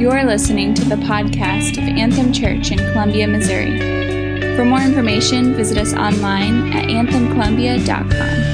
You're listening to the podcast of Anthem Church in Columbia, Missouri. For more information, visit us online at anthemcolumbia.com.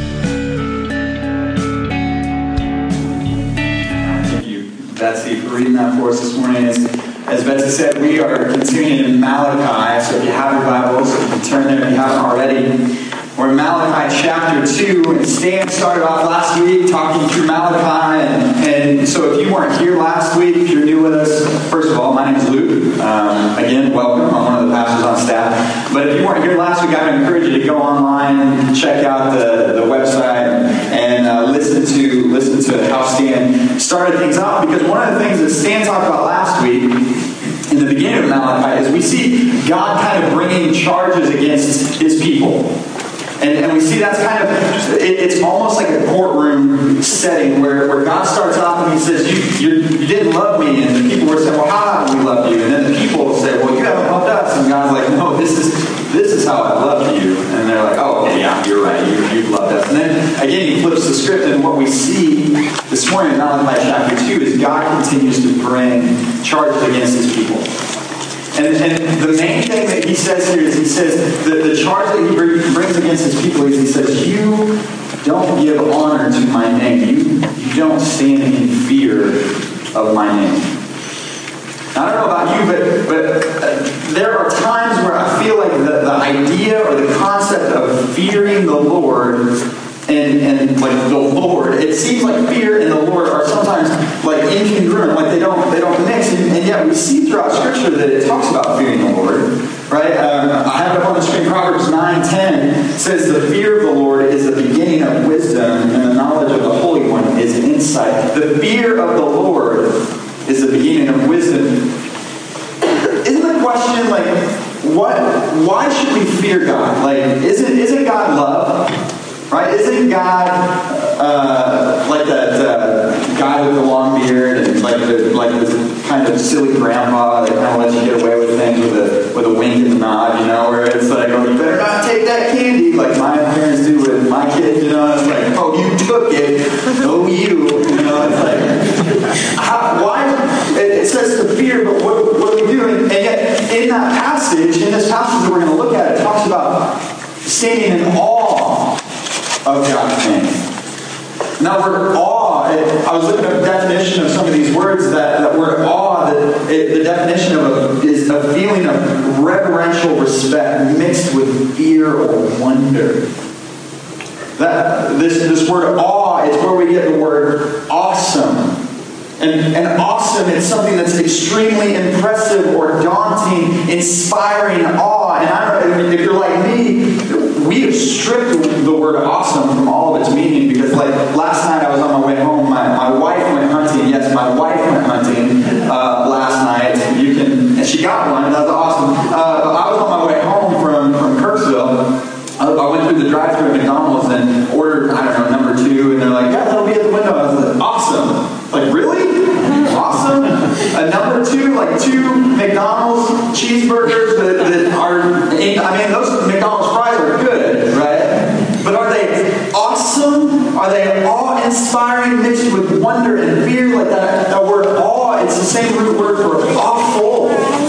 Thank you, Betsy, for reading that for us this morning. As Betsy said, we are continuing in Malachi, so if you have your Bibles, you can turn there if you haven't already. We're in Malachi chapter 2, and Stan started off last week talking through Malachi, and so if you weren't here last week, if you're new with us, first of all, my name is Luke. Again, welcome. I'm one of the pastors on staff. But if you weren't here last week, I would encourage you to go online, check out the website, and listen to how Stan started things off, because one of the things that Stan talked about last week in the beginning of Malachi is we see God kind of bringing charges against his people. And we see that's kind of, it's almost like a courtroom setting where God starts off and he says, you didn't love me. And the people were saying, well, how have we loved you? And then the people will say, well, you haven't loved us. And God's like, no, this is how I loved you. And they're like, oh, okay, yeah, you're right. You've loved us. And then, again, he flips the script. And what we see this morning in Malachi chapter 2 is God continues to bring charges against his people. And the main thing that he says here is he says the charge that he brings against his people is he says, you don't give honor to my name. You don't stand in fear of my name. Now, I don't know about you, but there are times where I feel like the idea or the concept of fearing the Lord and like the Lord, it seems like fear and the Lord are sometimes like incongruent, like they don't mix, and yet we see throughout Scripture that it talks about fearing the Lord, right? I have it up on the screen. Proverbs 9:10 says, "The fear of the Lord is the beginning of wisdom, and the knowledge of the Holy One is insight." The fear of the Lord is the beginning of wisdom. Isn't the question like, why should we fear God? Like, isn't God love? Right? Isn't God like that guy with the long beard and like this kind of silly grandpa that kind of lets you get away with things with a wink and a nod, you know, where it's like, oh, you better not take that candy, like my parents do with my kids, you know, and it's like, oh, you took it, oh, you know, it's like, why? It says to fear, but what are we doing? And yet, in this passage that we're going to look at, it talks about standing in awe of God's name. Now, word awe, I was looking at the definition of some of these words, that word awe, the definition of is a feeling of reverential respect mixed with fear or wonder. This word awe is where we get the word awesome. And awesome is something that's extremely impressive or daunting, inspiring awe. And I don't know, if you're like me, we have stripped the word awesome from all of its meaning, because like last night I was on my way home, my wife went hunting. Yes, my wife went hunting last night. And she got one, and that was awesome. I was on my way home from Kirksville. I went through the drive-thru at McDonald's and ordered, I don't know, number 2, and they're like, yeah, that'll be at the window. I was like, awesome. Like, really? Awesome? Number 2, like 2 McDonald's cheeseburgers that are, I mean, those McDonald's fries are good, right? But are they awesome? Are they awe-inspiring mixed with wonder and fear? Like that word awe, it's the same root word for awful.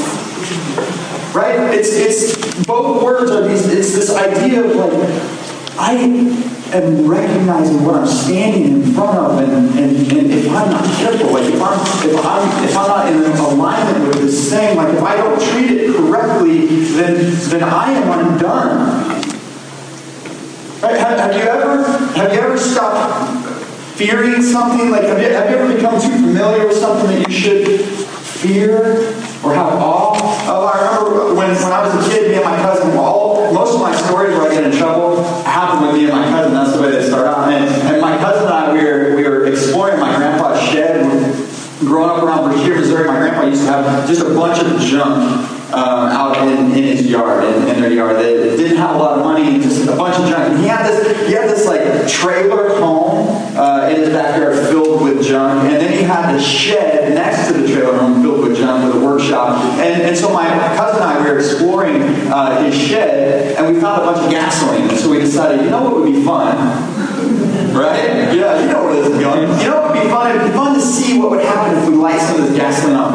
Right? It's both words are these. It's this idea of like, I am recognizing what I'm standing in front of, and if I'm not careful, like if I'm not in alignment with this thing, like if I don't treat it correctly, then I am undone. Right? Have you ever stopped fearing something? Like have you ever become too familiar with something that you should fear or have awe of? I remember when I was a kid, me and my cousin, most of my stories where I get in trouble happen with me and my cousin. That's the way they start out. And my cousin and I, we were exploring my grandpa's shed. Growing up around Brashear, Missouri, my grandpa used to have just a bunch of junk out in his yard, in their yard. They didn't have a lot of money, just a bunch of junk. And he had this like trailer home in his backyard filled with junk, and then he had this shed next to the trailer home filled with junk with a workshop. And so my cousin and I, we were exploring his shed, and we found a bunch of gasoline. And so we decided, you know what would be fun? Right? Yeah, you know where this is going. You know what would be fun? It would be fun to see what would happen if we light some of this gasoline on fire. So we got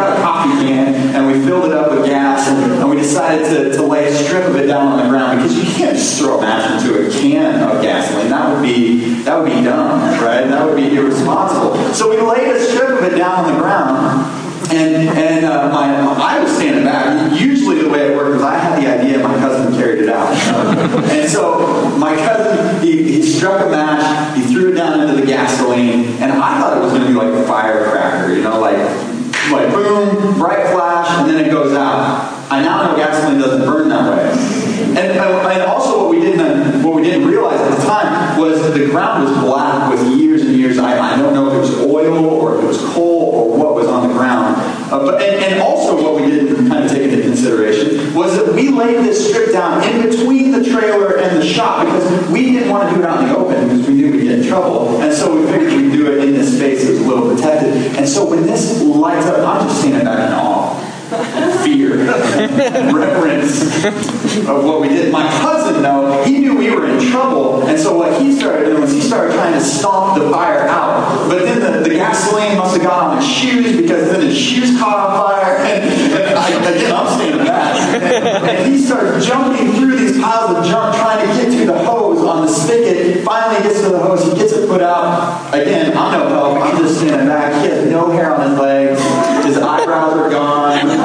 got a coffee can, and we filled it up with gas, and we decided to lay a strip of it down on the ground, because you can't just throw a match into a can of gasoline. That would be dumb, right? That would be irresponsible. So we laid a strip of it down on the ground, and I was standing back. Usually the way it worked was I had the idea, and my cousin carried it out. And so my cousin, he struck a match, he threw it down into the gasoline, and I thought it was going to be like a firecracker, like boom, bright flash, and then it goes out. I now know gasoline doesn't burn that way. And also what we didn't realize at the time was that the ground was black with years and years. I don't know if it was oil or if it was coal or what was on the ground. And also what we didn't kind of take into consideration was that we laid this strip down in between the trailer and the shop, because we didn't want to do it out in the open because we knew we'd get in trouble. And so we figured we'd do it in this space that was a little protected. And so when this lights up, I'm just standing back in awe. Fear, reverence of what we did. My cousin, though, he knew we were in trouble, and so what he started doing was he started trying to stomp the fire out. But then the gasoline must have got on his shoes, because then his shoes caught on fire, and I'm standing back. And he started jumping through these piles of junk trying to get to the hose on the spigot. Finally gets to the hose, he gets it put out. Again, I'm no help, I'm just standing back. He has no hair on his legs, his eyebrows are gone.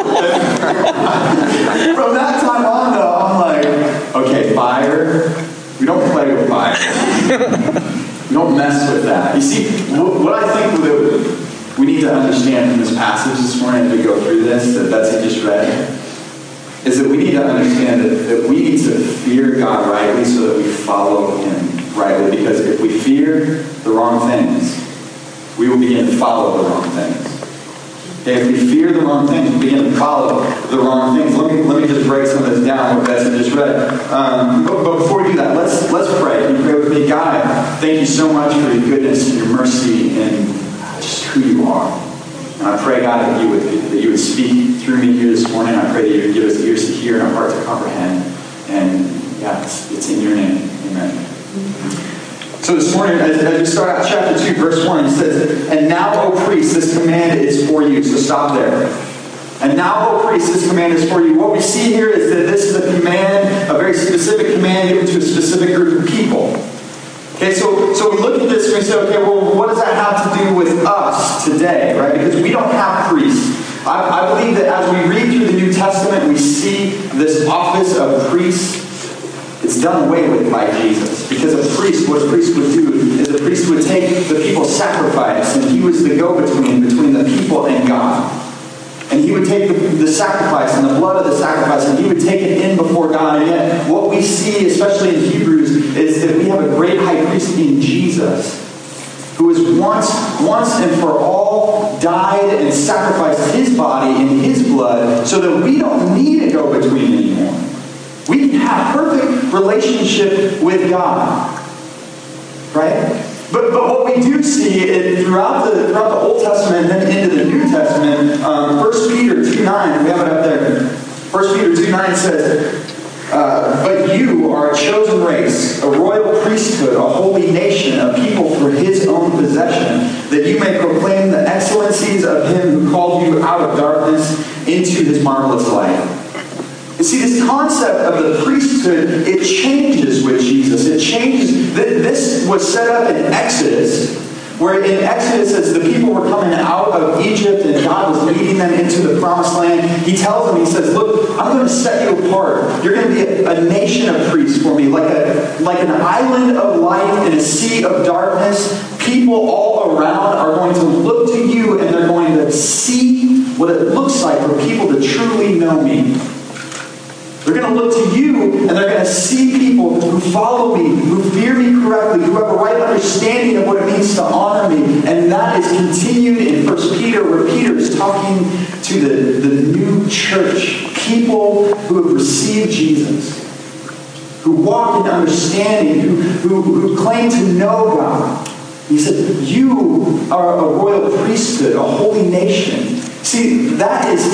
From that time on, though, I'm like, okay, fire, we don't play with fire. We don't mess with that. You see, what I think that we need to understand from this passage this morning as we go through this, that Betsy just read, is that we need to understand that we need to fear God rightly so that we follow Him rightly. Because if we fear the wrong things, we will begin to follow the wrong things. Okay, if we fear the wrong things, we begin to follow the wrong things. Let me just break some of this down, what Betsy just read. But before we do that, let's pray. Can you pray with me? God, thank you so much for your goodness and your mercy and just who you are. And I pray, God, that you would speak through me here this morning. I pray that you would give us ears to hear and a heart to comprehend. And yeah, it's in your name. Amen. So this morning, as we start out chapter 2, verse 1, it says, "And now, O priest, this command is for you." So stop there. And now, O priest, this command is for you. What we see here is that this is a command, a very specific command given to a specific group of people. Okay, so we look at this and we say, okay, well, what does that have to do with us today, right? Because we don't have priests. I believe that as we read through the New Testament, we see this office of priest. It's done away with by Jesus. Because what a priest would do is a priest would take the people's sacrifice, and he was the go-between between the people and God. And he would take the sacrifice and the blood of the sacrifice, and he would take it in before God. And yet, what we see, especially in Hebrews, is that we have a great high priest in Jesus, who has once and for all died and sacrificed his body and his blood so that we don't need a go-between anymore. We can have perfect relationship with God. Right? But what we do see throughout the Old Testament and then into the New Testament, 1 Peter 2:9, we have it up there. 1 Peter 2:9 says, "But you are a chosen race, a royal priesthood, a holy nation, a people for his own possession, that you may proclaim the excellencies of him who called you out of darkness into his marvelous light." You see, this concept of the priesthood, it changes with Jesus. It changes. This was set up in Exodus, where in Exodus, as the people were coming out of Egypt and God was leading them into the promised land, he tells them, he says, look, I'm going to set you apart. You're going to be a nation of priests for me, like an island of light in a sea of darkness. People all around are going to look to you, and they're going to see what it looks like for people to truly know me. They're going to look to you, and they're going to see people who follow me, who fear me correctly, who have a right understanding of what it means to honor me. And that is continued in 1 Peter, where Peter is talking to the new church, people who have received Jesus, who walk in understanding, who claim to know God. He said, you are a royal priesthood, a holy nation. See, that is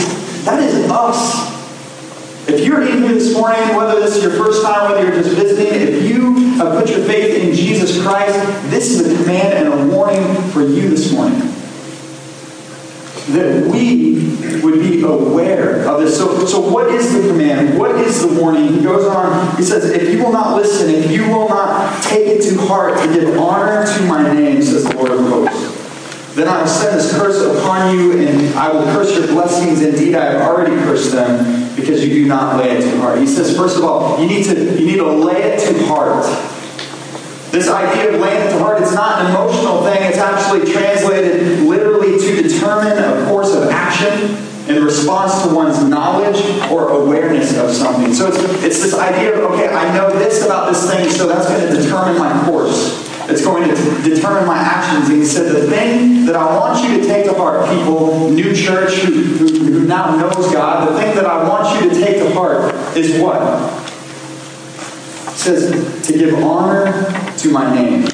us. If you're in here this morning, whether this is your first time, whether you're just visiting, if you have put your faith in Jesus Christ, this is a command and a warning for you this morning. that we would be aware of this. So what is the command? What is the warning? He goes on, he says, if you will not listen, if you will not take it to heart to give honor to my name, says the Lord of hosts, then I will send this curse upon you, and I will curse your blessings. Indeed, I have already cursed them, because you do not lay it to heart. He says, first of all, you need to lay it to heart. This idea of laying it to heart, it's not an emotional thing. It's actually translated literally to determine a course of action in response to one's knowledge or awareness of something. So it's this idea of, okay, I know this about this thing, so that's going to determine my course. It's going to determine my actions. And he said, the thing that I want you to take to heart, people, new church who now knows God, the thing that I want you to take to heart is what? It says, to give honor to my name.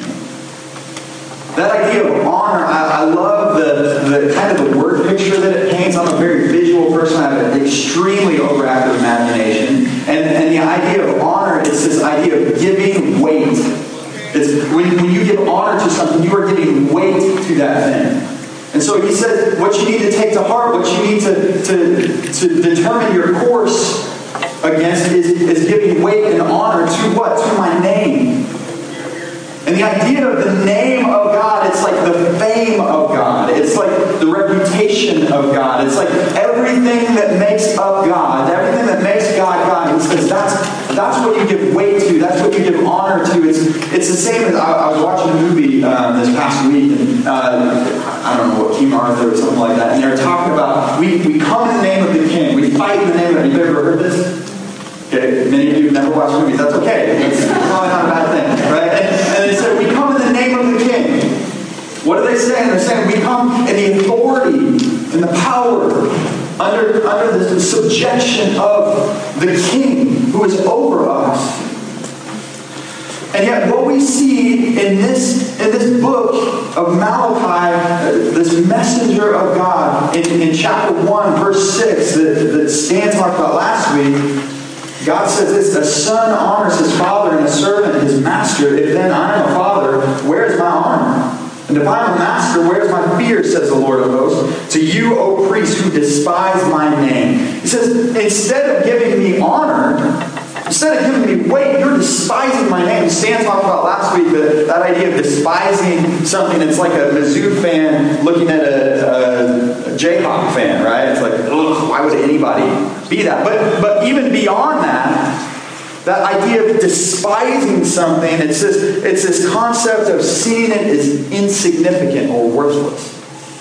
That idea of honor, I love the kind of the word picture that it paints. I'm a very visual person. I have an extremely overactive imagination. And the idea of honor is this idea of giving weight. It's when you give honor to something, you are giving weight to that thing. And so he said, what you need to take to heart, what you need to determine your course against is giving weight and honor to what? To my name. And the idea of the name of God, it's like the fame of God. It's like the reputation of God. It's like everything that makes up God, everything that makes God God. He says that's what you give weight to. That's what you give honor to. It's the same as I was watching a movie this past week, and I don't know what King Arthur or something like that, and they were talking about we come in the name of the King. We fight in the name of the King. Have you ever heard this? Okay, many of you have never watched movies. That's okay. It's probably not a bad thing, right? And they said, we come in the name of the King. What are they saying? They're saying we come in the authority and the power under the subjection of the King who is over us. And yet what we see in this book of Malachi, this messenger of God, in chapter 1, verse 6, that Stan talked about last week, God says this, a son honors his father and a servant his master. If then I am a father, where is my honor? And if I am a master, where is my fear, says the Lord of hosts, to you, O priests, who despise my name. He says, instead of giving me honor, instead of giving me weight, you're despising my name. Stan talked about last week that idea of despising something. It's like a Mizzou fan looking at a Jayhawk fan, right? It's like, ugh, why would anybody be that? But even beyond that idea of despising something, it's this concept of seeing it as insignificant or worthless.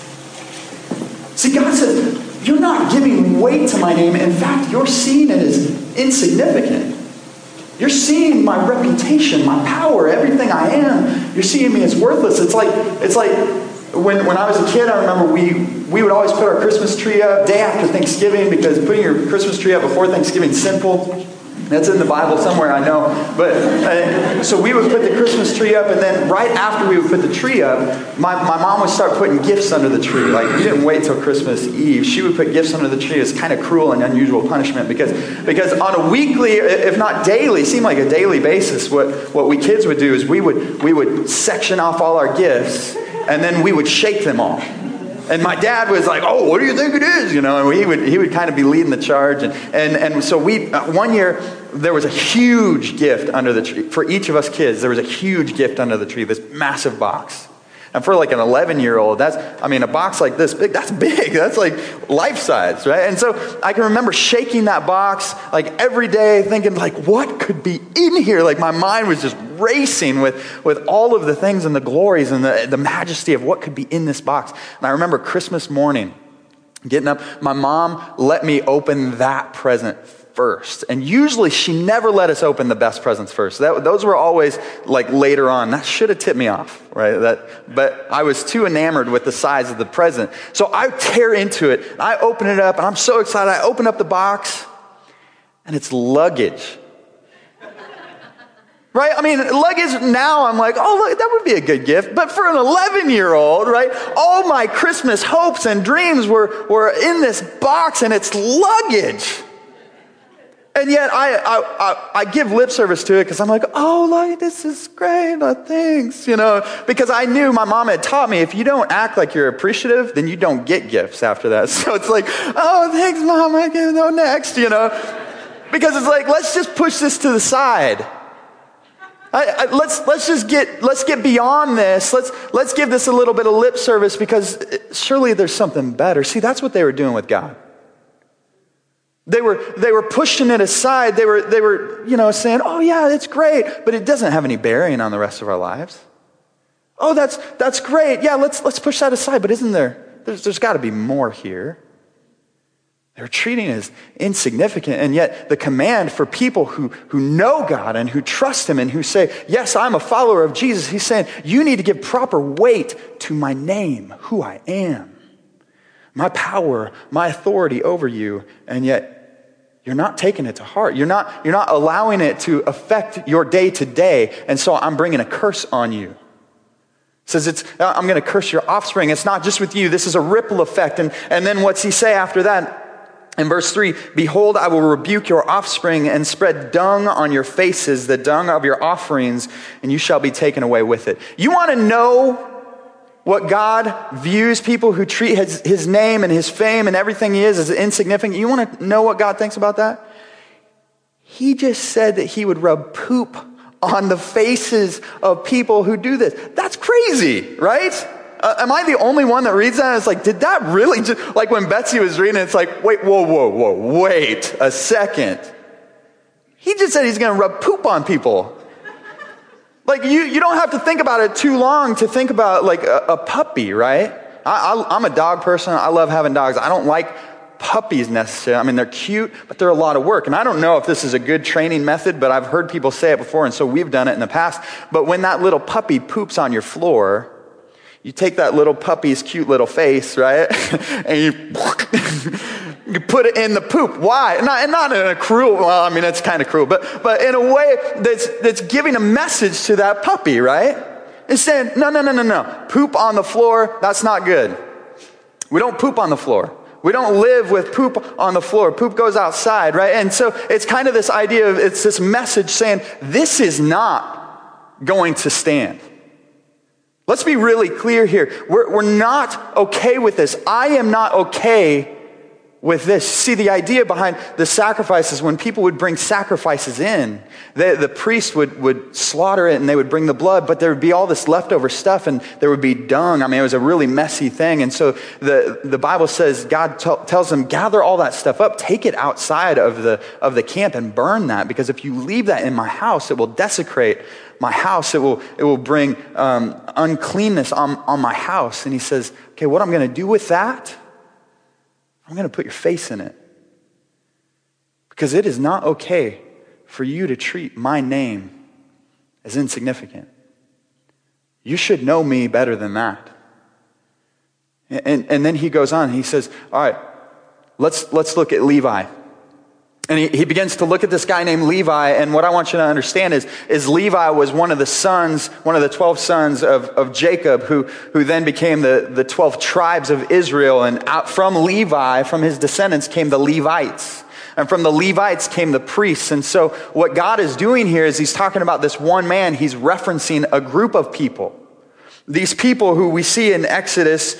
See, God says, you're not giving weight to my name. In fact, you're seeing it as insignificant. You're seeing my reputation, my power, everything I am. You're seeing me as worthless. It's like when I was a kid, I remember we would always put our Christmas tree up day after Thanksgiving, because putting your Christmas tree up before Thanksgiving is sinful. That's in the Bible somewhere, I know. But so we would put the Christmas tree up, and then right after we would put the tree up, my mom would start putting gifts under the tree. Like, we didn't wait till Christmas Eve. She would put gifts under the tree. It's kind of cruel and unusual punishment because on a weekly, if not daily, seemed like a daily basis, what we kids would do is we would section off all our gifts, and then we would shake them all. And my dad was like, oh, what do you think it is? You know, and he would kind of be leading the charge. And so one year, there was a huge gift under the tree. For each of us kids, there was a huge gift under the tree, this massive box. And for like an 11-year-old, a box like this big, that's big. That's like life-size, right? And so I can remember shaking that box like every day, thinking like, what could be in here? Like, my mind was just racing with all of the things and the glories and the majesty of what could be in this box. And I remember Christmas morning, getting up, my mom let me open that present first. And usually she never let us open the best presents first. Those were always like later on. That should have tipped me off, right? But I was too enamored with the size of the present. So I tear into it. I open it up, and I'm so excited. I open up the box, and it's luggage. Right? I mean, luggage now, I'm like, oh, look, that would be a good gift. But for an 11-year-old, right, all my Christmas hopes and dreams were in this box, and it's luggage. And yet I give lip service to it because I'm like, oh, like, this is great, thanks, because I knew my mom had taught me, if you don't act like you're appreciative, then you don't get gifts after that. So it's like, oh, thanks, Mom, I can go next, because it's like, let's just push this to the side. Let's get beyond this. Let's give this a little bit of lip service because surely there's something better. See, that's what they were doing with God. They were pushing it aside. They were saying, oh yeah, it's great, but it doesn't have any bearing on the rest of our lives. Oh, that's great. Yeah, let's push that aside. But isn't there's got to be more here. They're treating it as insignificant, and yet the command for people who know God and who trust Him and who say, yes, I'm a follower of Jesus, He's saying, you need to give proper weight to my name, who I am, my power, my authority over you, and yet you're not taking it to heart. You're not allowing it to affect your day to day, and so I'm bringing a curse on you. It says I'm going to curse your offspring. It's not just with you. This is a ripple effect. And then what's he say after that? In verse 3, behold, I will rebuke your offspring and spread dung on your faces, the dung of your offerings, and you shall be taken away with it. You want to know what God views people who treat his name and his fame and everything he is as insignificant? You want to know what God thinks about that? He just said that he would rub poop on the faces of people who do this. That's crazy, right? Am I the only one that reads that? And it's like, did that really just, like when Betsy was reading it, it's like, wait, whoa, wait a second. He just said he's going to rub poop on people. Like you don't have to think about it too long to think about like a puppy, right? I'm a dog person. I love having dogs. I don't like puppies necessarily. I mean, they're cute, but they're a lot of work. And I don't know if this is a good training method, but I've heard people say it before, and so we've done it in the past. But when that little puppy poops on your floor, you take that little puppy's cute little face, right? And you put it in the poop. Why? Not in a cruel, well, I mean, it's kind of cruel, but in a way that's giving a message to that puppy, right? It's saying, no. Poop on the floor, that's not good. We don't poop on the floor. We don't live with poop on the floor. Poop goes outside, right? And so it's kind of this idea of, it's this message saying, this is not going to stand. Let's be really clear here. We're not okay with this. I am not okay with this. See, the idea behind the sacrifices, when people would bring sacrifices in, the priest would slaughter it and they would bring the blood, but there would be all this leftover stuff and there would be dung. I mean, it was a really messy thing. And so the Bible says, God tells them, gather all that stuff up, take it outside of the camp and burn that, because if you leave that in my house, it will desecrate my house. It will bring uncleanness on my house. And he says, okay, what I'm going to do with that, I'm going to put your face in it. Because it is not okay for you to treat my name as insignificant. You should know me better than that. And then he goes on, he says, all right, let's look at Levi. And he begins to look at this guy named Levi, and what I want you to understand is Levi was one of the 12 sons of Jacob, who then became the 12 tribes of Israel. And out from Levi, from his descendants, came the Levites. And from the Levites came the priests. And so what God is doing here is he's talking about this one man. He's referencing a group of people. These people who we see in Exodus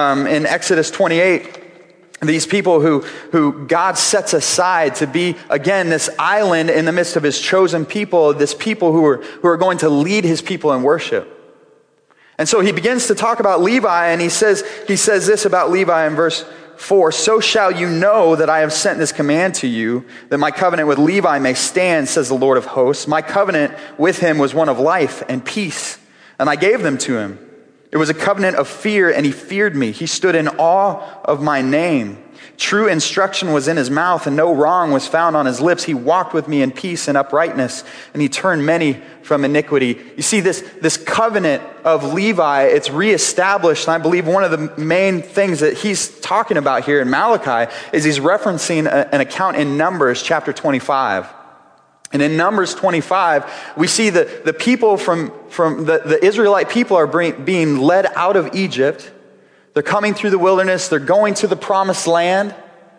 28, these people who God sets aside to be, again, this island in the midst of his chosen people, this people who are going to lead his people in worship. And so he begins to talk about Levi, and he says this about Levi in verse 4, so shall you know that I have sent this command to you, that my covenant with Levi may stand, says the Lord of hosts. My covenant with him was one of life and peace, and I gave them to him. It was a covenant of fear, and he feared me. He stood in awe of my name. True instruction was in his mouth, and no wrong was found on his lips. He walked with me in peace and uprightness, and he turned many from iniquity. You see, this covenant of Levi, it's reestablished, and I believe one of the main things that he's talking about here in Malachi is he's referencing an account in Numbers chapter 25. And in Numbers 25, we see the people from the Israelite people are being led out of Egypt. They're coming through the wilderness. They're going to the promised land.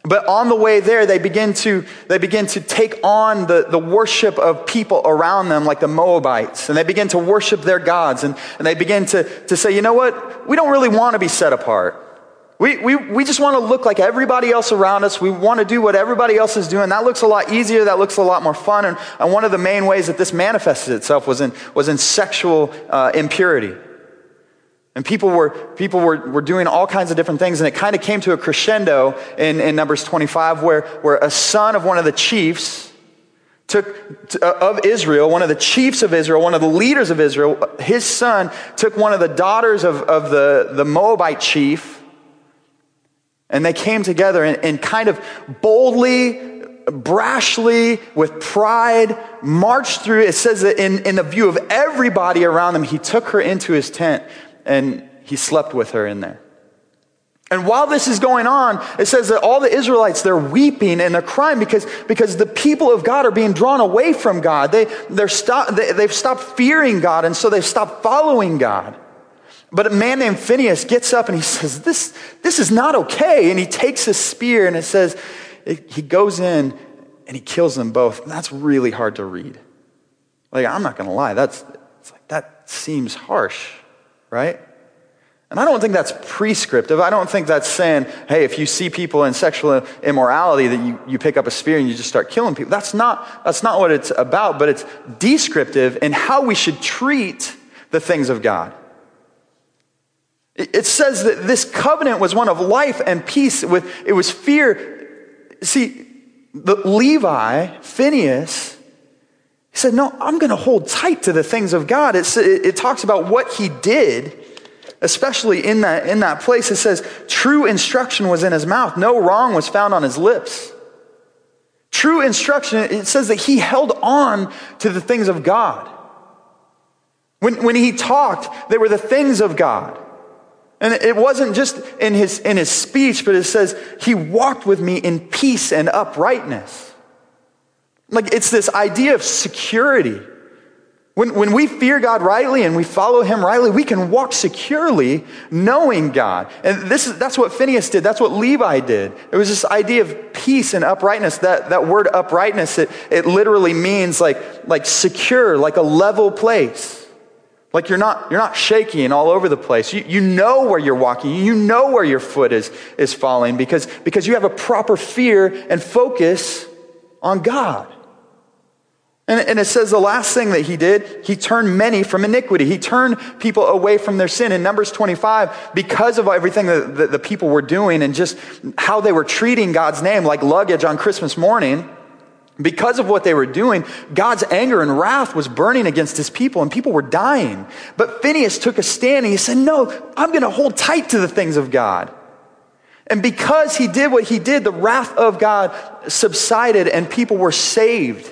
But on the way there, they begin to take on the worship of people around them, like the Moabites. And they begin to worship their gods. And they begin to say, you know what? We don't really want to be set apart. We just want to look like everybody else around us. We want to do what everybody else is doing. That looks a lot easier. That looks a lot more fun. And one of the main ways that this manifested itself was in sexual impurity. And people were doing all kinds of different things, and it kind of came to a crescendo in Numbers 25, where a son of one of the chiefs of Israel, one of the chiefs of Israel, one of the leaders of Israel, his son took one of the daughters of the Moabite chief, and they came together and kind of boldly, brashly, with pride, marched through. It says that in the view of everybody around them, he took her into his tent, and he slept with her in there. And while this is going on, it says that all the Israelites, they're weeping and they're crying because the people of God are being drawn away from God. They've stopped fearing God, and so they've stopped following God. But a man named Phinehas gets up and he says, this is not okay. And he takes a spear, and it says, he goes in and he kills them both. And that's really hard to read. Like, I'm not going to lie. That seems harsh. Right? And I don't think that's prescriptive. I don't think that's saying, hey, if you see people in sexual immorality, that you pick up a spear and you just start killing people. That's not what it's about, but it's descriptive in how we should treat the things of God. It says that this covenant was one of life and peace. It was fear. See, the Levi, Phinehas, he said, no, I'm going to hold tight to the things of God. It talks about what he did, especially in that place. It says, true instruction was in his mouth. No wrong was found on his lips. True instruction, it says that he held on to the things of God. When he talked, they were the things of God. And it wasn't just in his speech, but it says, he walked with me in peace and uprightness. Like, it's this idea of security. When we fear God rightly and we follow him rightly, we can walk securely knowing God. And that's what Phinehas did. That's what Levi did. It was this idea of peace and uprightness. That word uprightness, it literally means like secure, like a level place. Like you're not shaky and all over the place. You know where you're walking. You know where your foot is falling because you have a proper fear and focus on God. And it says the last thing that he did, he turned many from iniquity. He turned people away from their sin. In Numbers 25, because of everything that the people were doing and just how they were treating God's name like luggage on Christmas morning, because of what they were doing, God's anger and wrath was burning against his people, and people were dying. But Phinehas took a stand and he said, no, I'm going to hold tight to the things of God. And because he did what he did, the wrath of God subsided and people were saved.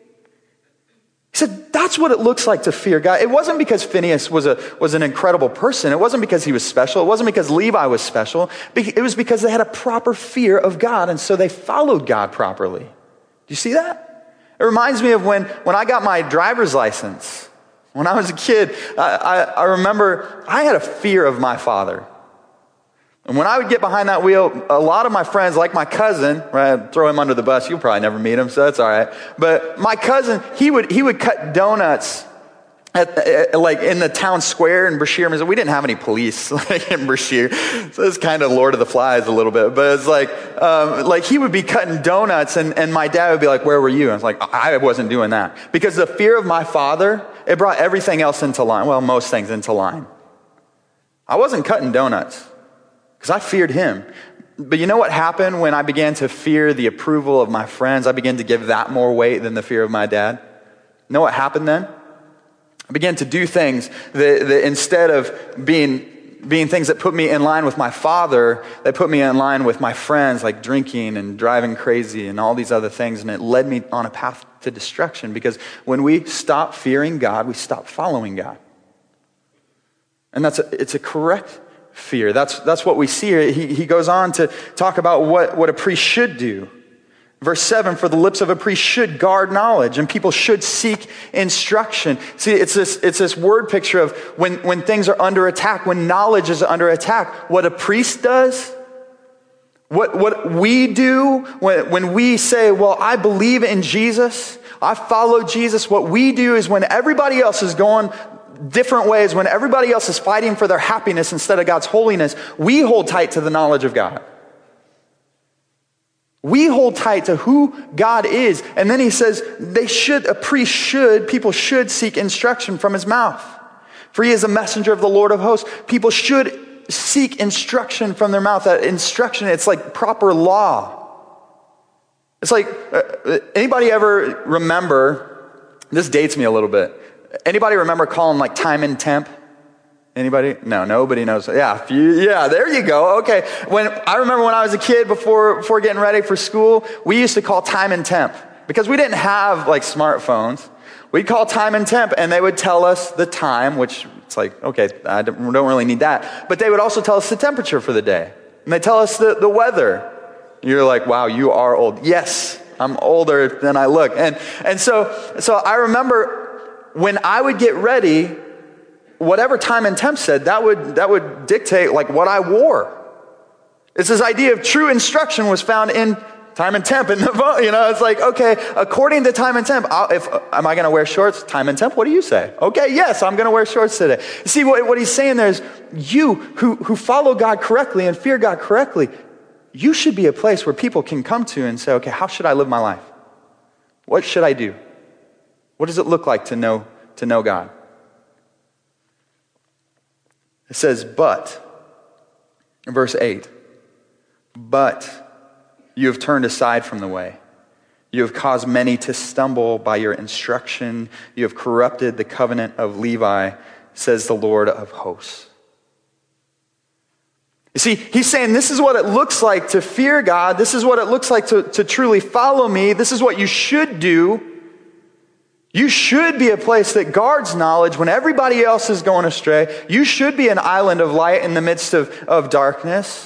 He said, that's what it looks like to fear God. It wasn't because Phinehas was an incredible person. It wasn't because he was special. It wasn't because Levi was special. It was because they had a proper fear of God, and so they followed God properly. Do you see that? It reminds me of when I got my driver's license. When I was a kid, I remember I had a fear of my father. And when I would get behind that wheel, a lot of my friends, like my cousin, right, I'd throw him under the bus. You'll probably never meet him, so that's all right. But my cousin, he would cut donuts like in the town square in Brashear. We didn't have any police in Brashear, so it's kind of Lord of the Flies a little bit. But it's like he would be cutting donuts, and my dad would be like, "Where were you?" And I was like, "I wasn't doing that," because the fear of my father, it brought everything else into line. Well, most things into line. I wasn't cutting donuts because I feared him. But you know what happened when I began to fear the approval of my friends? I began to give that more weight than the fear of my dad. You know what happened then? I began to do things that instead of being things that put me in line with my father, that put me in line with my friends, like drinking and driving crazy and all these other things. And it led me on a path to destruction, because when we stop fearing God, we stop following God. And it's a correct fear. That's what we see here. He goes on to talk about what a priest should do. Verse 7, for the lips of a priest should guard knowledge, and people should seek instruction. See, it's this word picture of when things are under attack, when knowledge is under attack, what a priest does, What we do when we say, well, I believe in Jesus, I follow Jesus, what we do is when everybody else is going different ways, when everybody else is fighting for their happiness instead of God's holiness, we hold tight to the knowledge of God. We hold tight to who God is. And then he says people should seek instruction from his mouth. For he is a messenger of the Lord of hosts. People should seek instruction from their mouth. That instruction, it's like proper law. It's like, anybody ever remember, this dates me a little bit. Anybody remember calling like time and temp? Anybody? No, nobody knows. Yeah, there you go. Okay. I remember when I was a kid, before getting ready for school, we used to call time and temp because we didn't have like smartphones. We'd call time and temp, and they would tell us the time, which it's like, okay, I don't really need that. But they would also tell us the temperature for the day. And they tell us the weather. You're like, wow, you are old. Yes, I'm older than I look. And so I remember when I would get ready, whatever time and temp said, that would dictate like what I wore. It's this idea of true instruction was found in time and temp. And it's like, okay, according to time and temp, am I going to wear shorts? Time and temp, what do you say? Okay, yes, I'm going to wear shorts today. See, what he's saying there is you who follow God correctly and fear God correctly, you should be a place where people can come to and say, okay, how should I live my life? What should I do? What does it look like to know God? It says, but, in verse 8, but you have turned aside from the way. You have caused many to stumble by your instruction. You have corrupted the covenant of Levi, says the Lord of hosts. You see, he's saying this is what it looks like to fear God. This is what it looks like to truly follow me. This is what you should do. You should be a place that guards knowledge when everybody else is going astray. You should be an island of light in the midst of darkness.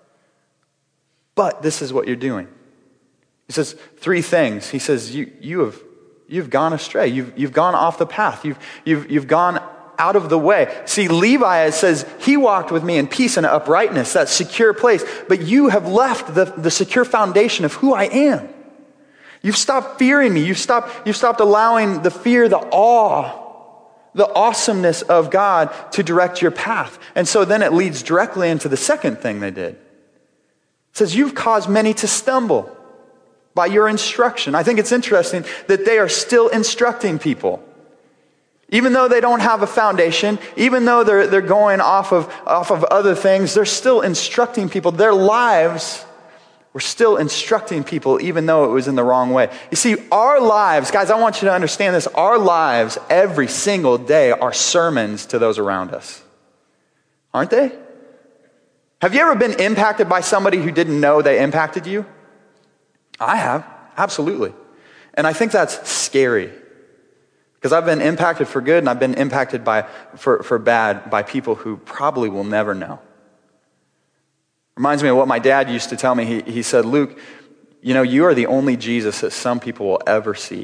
But this is what you're doing. He says three things. He says you've gone astray. You've gone off the path. You've gone out of the way. See, Levi, it says, he walked with me in peace and uprightness, that secure place. But you have left the secure foundation of who I am. You've stopped fearing me. You've stopped allowing the fear, the awe, the awesomeness of God to direct your path. And so then it leads directly into the second thing they did. It says, you've caused many to stumble by your instruction. I think it's interesting that they are still instructing people. Even though they don't have a foundation, even though they're going off of other things, they're still instructing people. Their lives were still instructing people, even though it was in the wrong way. You see, our lives, guys, I want you to understand this. Our lives every single day are sermons to those around us. Aren't they? Have you ever been impacted by somebody who didn't know they impacted you? I have, absolutely. And I think that's scary. Because I've been impacted for good and I've been impacted for bad by people who probably will never know. Reminds me of what my dad used to tell me. He said, Luke, you are the only Jesus that some people will ever see.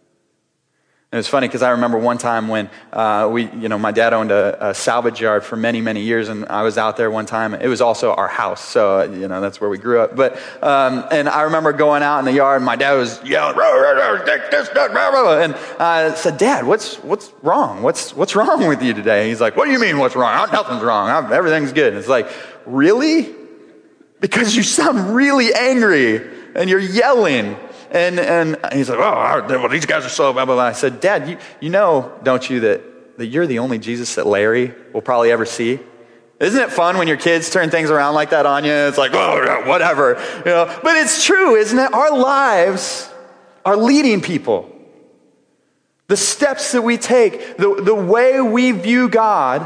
And it's funny because I remember one time when my dad owned a salvage yard for many, many years, and I was out there one time. It was also our house, so that's where we grew up. But and I remember going out in the yard, and my dad was yelling, and I said, Dad, what's wrong? What's wrong with you today? He's like, what do you mean what's wrong? Nothing's wrong. Everything's good. And it's like, really? Because you sound really angry and you're yelling. And he's like, well, these guys are so blah, blah, blah. I said, Dad, you know, don't you, that you're the only Jesus that Larry will probably ever see? Isn't it fun when your kids turn things around like that on you? It's like, oh, whatever. But it's true, isn't it? Our lives are leading people. The steps that we take, the way we view God,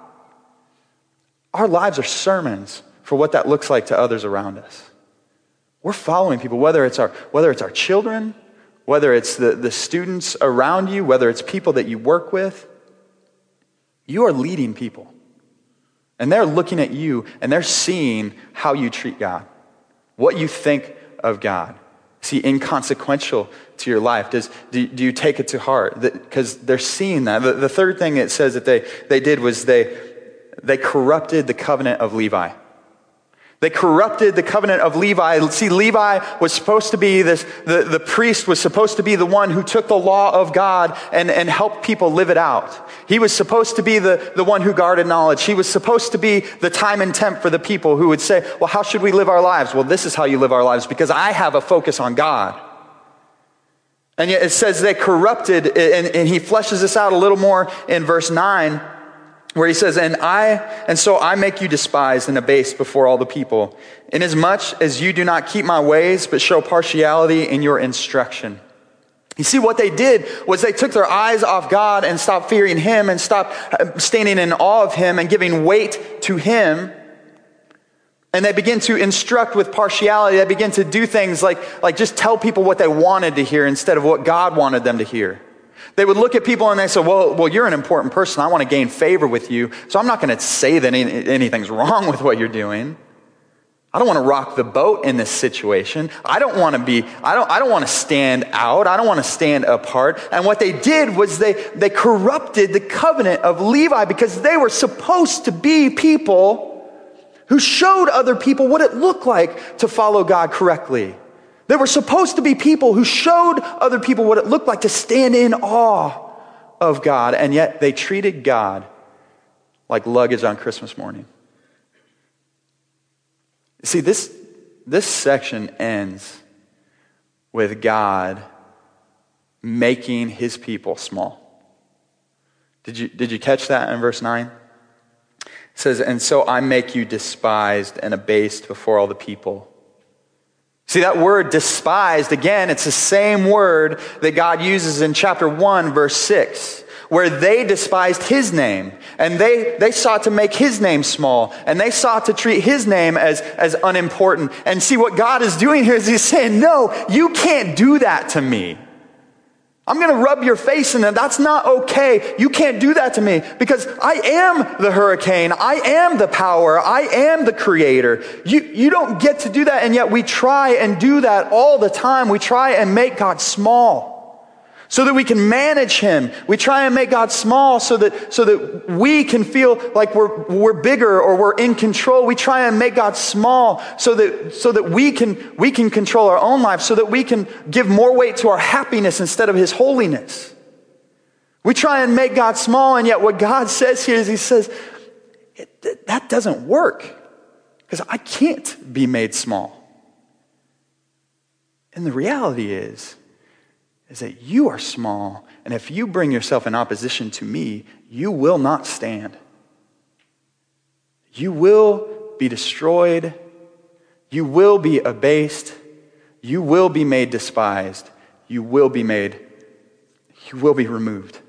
our lives are sermons for what that looks like to others around us. We're following people, whether it's our children, whether it's the students around you, whether it's people that you work with. You are leading people. And they're looking at you and they're seeing how you treat God, what you think of God. See, inconsequential to your life. Do you take it to heart? Because they're seeing that. The third thing it says that they did was they corrupted the covenant of Levi. They corrupted the covenant of Levi. See, Levi was supposed to be the priest was supposed to be the one who took the law of God and helped people live it out. He was supposed to be the one who guarded knowledge. He was supposed to be the time and temp for the people who would say, well, how should we live our lives? Well, this is how you live our lives because I have a focus on God. And yet it says they corrupted, and he fleshes this out a little more in verse 9, where he says, and so I make you despised and abased before all the people, inasmuch as you do not keep my ways, but show partiality in your instruction. You see, what they did was they took their eyes off God and stopped fearing him and stopped standing in awe of him and giving weight to him. And they begin to instruct with partiality. They begin to do things like just tell people what they wanted to hear instead of what God wanted them to hear. They would look at people and they say, well, you're an important person. I want to gain favor with you. So I'm not going to say that anything's wrong with what you're doing. I don't want to rock the boat in this situation. I don't want to stand out. I don't want to stand apart. And what they did was they corrupted the covenant of Levi because they were supposed to be people who showed other people what it looked like to follow God correctly. They were supposed to be people who showed other people what it looked like to stand in awe of God, and yet they treated God like luggage on Christmas morning. See, this section ends with God making his people small. Did you catch that in verse 9? It says, and so I make you despised and abased before all the people. See, that word despised, again, it's the same word that God uses in chapter 1, verse 6, where they despised his name, and they sought to make his name small, and they sought to treat his name as unimportant. And see, what God is doing here is he's saying, no, you can't do that to me. I'm going to rub your face in it. That's not okay. You can't do that to me because I am the hurricane. I am the power. I am the creator. You don't get to do that. And yet we try and do that all the time. We try and make God small so that we can manage him. We try and make God small so that we can feel like we're bigger or we're in control. We try and make God small so that we can control our own life, so that we can give more weight to our happiness instead of his holiness. We try and make God small, and yet what God says here is he says, that doesn't work because I can't be made small. And the reality is that you are small, and if you bring yourself in opposition to me, you will not stand. You will be destroyed. You will be abased. You will be made despised. You will be removed.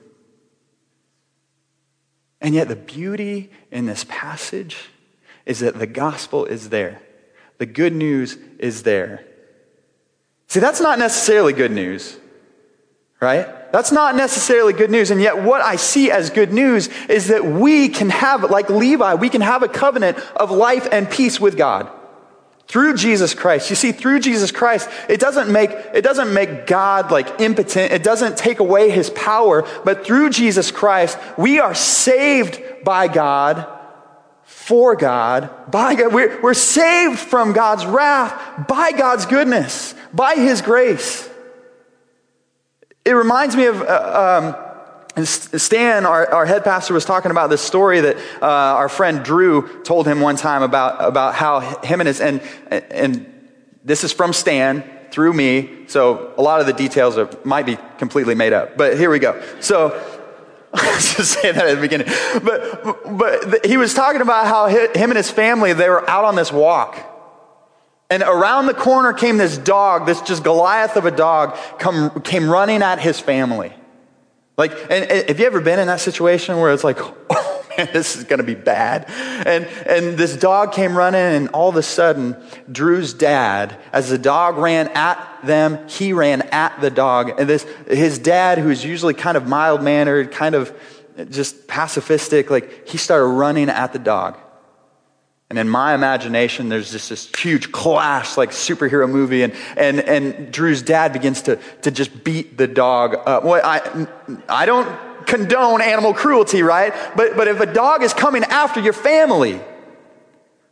And yet the beauty in this passage is that the gospel is there. The good news is there. See, that's not necessarily good news. Right? That's not necessarily good news. And yet what I see as good news is that we can have, like Levi, we can have a covenant of life and peace with God through Jesus Christ. You see, through Jesus Christ, it doesn't make God like impotent. It doesn't take away his power. But through Jesus Christ, we are saved by God, for God, by God. We're saved from God's wrath by God's goodness, by his grace. It reminds me of Stan, our head pastor, was talking about this story that our friend Drew told him one time about how him and his, and this is from Stan through me, so a lot of the details might be completely made up, but here we go. So, let's just say that at the beginning. But he was talking about how him and his family, they were out on this walk. And around the corner came this dog, this just Goliath of a dog, came running at his family. Like, and have you ever been in that situation where it's like, oh man, this is going to be bad? And this dog came running, and all of a sudden, Drew's dad, as the dog ran at them, he ran at the dog. And his dad, who's usually kind of mild-mannered, kind of just pacifistic, like he started running at the dog. And in my imagination, there's just this huge clash, like superhero movie, and Drew's dad begins to just beat the dog up. Well, I don't condone animal cruelty, right? But if a dog is coming after your family,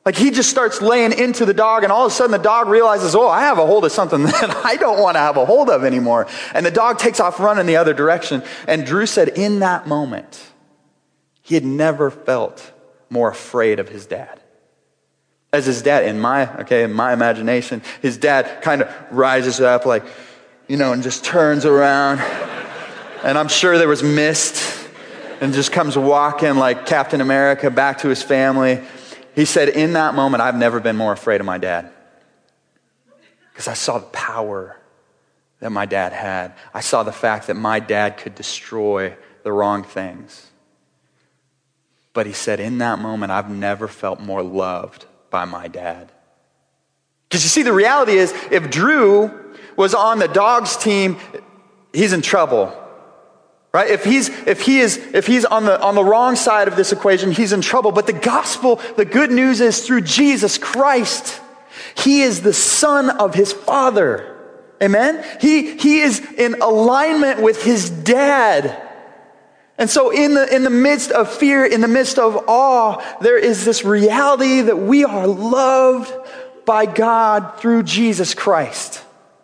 Like he just starts laying into the dog, and all of a sudden the dog realizes, oh, I have a hold of something that I don't want to have a hold of anymore. And the dog takes off running the other direction. And Drew said in that moment, he had never felt more afraid of his dad. As his dad, in my imagination, his dad kind of rises up like, and just turns around. And I'm sure there was mist, and just comes walking like Captain America back to his family. He said, in that moment, I've never been more afraid of my dad. Because I saw the power that my dad had. I saw the fact that my dad could destroy the wrong things. But he said, in that moment, I've never felt more loved by my dad. Because you see, the reality is, if Drew was on the dogs team, he's in trouble. Right? If he's on the wrong side of this equation, he's in trouble. But the gospel, the good news is through Jesus Christ, he is the son of his father. Amen? He is in alignment with his dad. And so in the midst of fear, in the midst of awe, there is this reality that we are loved by God through Jesus Christ.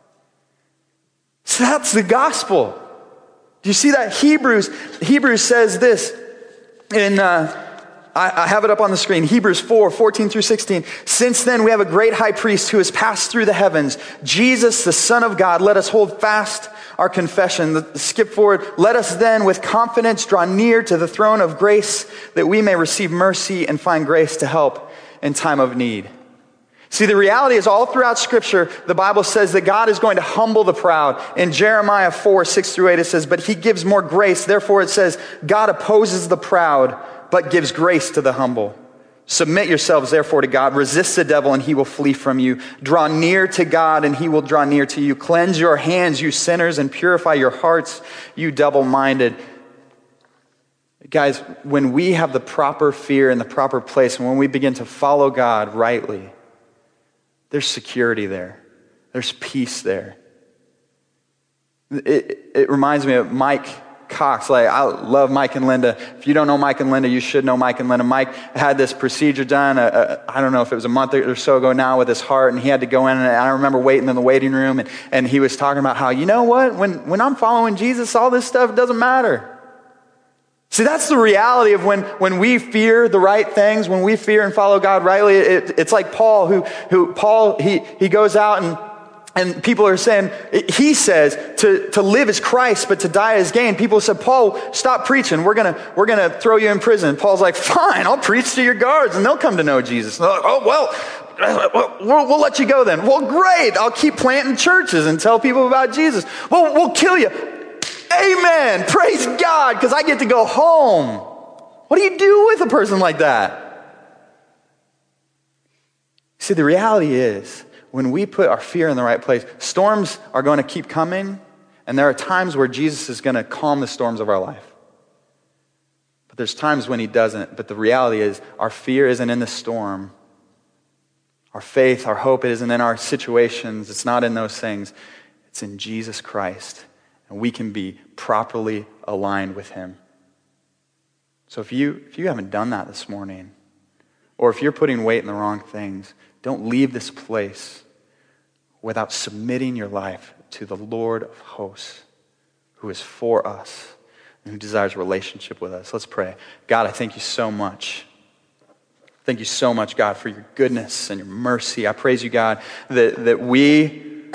So that's the gospel. Do you see that? Hebrews says this in, I have it up on the screen, Hebrews 4:14 through 16. Since then we have a great high priest who has passed through the heavens, Jesus, the Son of God. Let us hold fast our confession. Skip forward. Let us then with confidence draw near to the throne of grace that we may receive mercy and find grace to help in time of need. See, the reality is all throughout Scripture, the Bible says that God is going to humble the proud. In Jeremiah 4:6-8, it says, but he gives more grace. Therefore it says, God opposes the proud, but gives grace to the humble. Submit yourselves therefore to God. Resist the devil and he will flee from you. Draw near to God and he will draw near to you. Cleanse your hands, you sinners, and purify your hearts, you double-minded. Guys, when we have the proper fear in the proper place, and when we begin to follow God rightly, there's security there. There's peace there. It reminds me of Mike Cox. Like, I love Mike and Linda. If you don't know Mike and Linda, you should know Mike and Linda. Mike had this procedure done, I don't know if it was a month or so ago now, with his heart, and he had to go in, and I remember waiting in the waiting room, and he was talking about how, you know what, when I'm following Jesus, all this stuff doesn't matter. See, that's the reality of when we fear the right things, when we fear and follow God rightly. It's like Paul, he goes out and people are saying, he says to live is Christ, but to die is gain. People said, Paul, stop preaching. We're gonna throw you in prison. And Paul's like, fine, I'll preach to your guards and they'll come to know Jesus. And they're like, oh, well, we'll let you go then. Well, great. I'll keep planting churches and tell people about Jesus. Well, we'll kill you. Amen. Praise God, because I get to go home. What do you do with a person like that? See, the reality is, when we put our fear in the right place, storms are going to keep coming, and there are times where Jesus is going to calm the storms of our life. But there's times when he doesn't. But the reality is, our fear isn't in the storm. Our faith, our hope, it isn't in our situations. It's not in those things. It's in Jesus Christ. And we can be properly aligned with him. So if you haven't done that this morning, or if you're putting weight in the wrong things, don't leave this place without submitting your life to the Lord of hosts, who is for us and who desires relationship with us. Let's pray. God, I thank you so much. Thank you so much, God, for your goodness and your mercy. I praise you, God, that we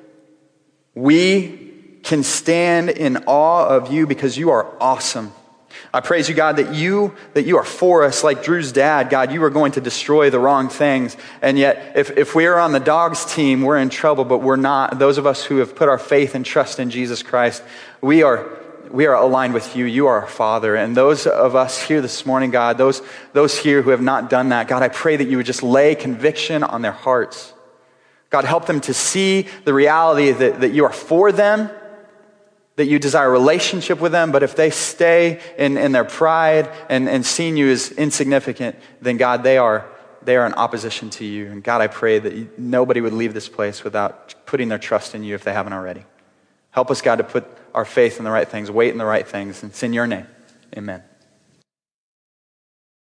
can stand in awe of you because you are awesome. I praise you, God, that you are for us like Drew's dad. God, you are going to destroy the wrong things. And yet, if we are on the dogs team, we're in trouble, but we're not. Those of us who have put our faith and trust in Jesus Christ, we are aligned with you. You are our Father. And those of us here this morning, God, those here who have not done that, God, I pray that you would just lay conviction on their hearts. God, help them to see the reality that you are for them, that you desire a relationship with them, but if they stay in their pride and seeing you as insignificant, then God, they are in opposition to you. And God, I pray that nobody would leave this place without putting their trust in you if they haven't already. Help us, God, to put our faith in the right things, weight in the right things, and it's in your name. Amen.